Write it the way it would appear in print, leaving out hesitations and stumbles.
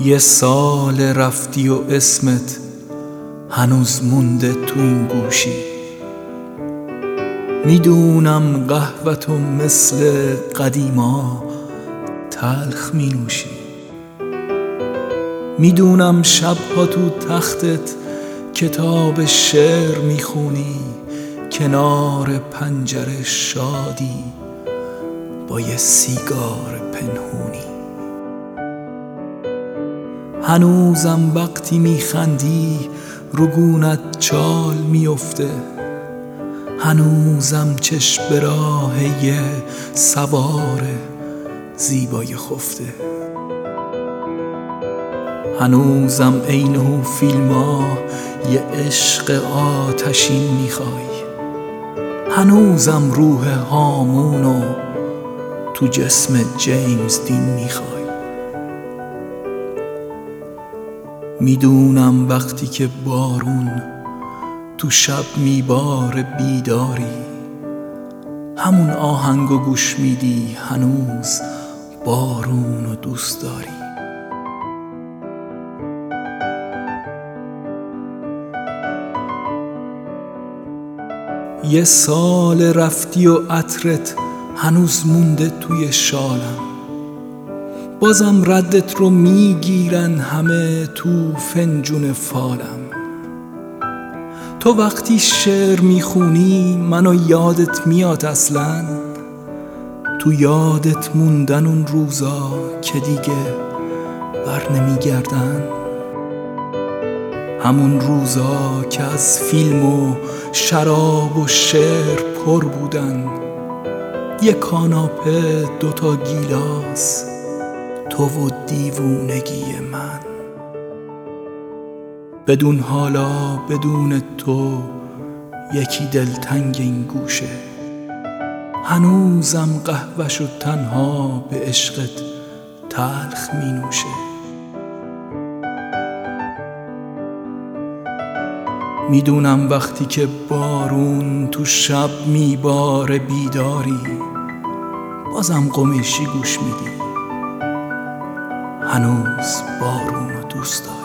یه سال رفتی و اسمت هنوز مونده تو این گوشی. میدونم قهوه‌تو مثل قدیما تلخ می نوشی. میدونم شبها تو تختت کتاب شعر میخونی، کنار پنجره شادی با یه سیگار پنهونی. هنوزم وقتی میخندی رگونت چال میفته، هنوزم چشم به راه یه سوار زیبای خفته. هنوزم عین فیلما یه عشق آتشین میخوای، هنوزم روح هامونو تو جسم جیمز دین میخوای. میدونم وقتی که بارون تو شب میباره بیداری، همون آهنگو گوش میدی هنوز بارونو دوست داری. یه سال رفتی و عطرت هنوز مونده توی شالم، بازم ردت رو میگیرن همه تو فنجون فالم. تو وقتی شعر میخونی منو یادت میاد اصلاً، تو یادت موندن اون روزا که دیگه بر نمیگردن، همون روزا که از فیلم و شراب و شعر پر بودن، یه کاناپه دوتا گیلاس تو و دیوونگی من. بدون حالا بدون تو یکی دلتنگ این گوشه، هنوزم قهوه‌شو تنها به عشقت تلخ می نوشه. میدونم وقتی که بارون تو شب میباره بیداری، بازم قمیشی گوش میدی هنوز بارونو دوست داری.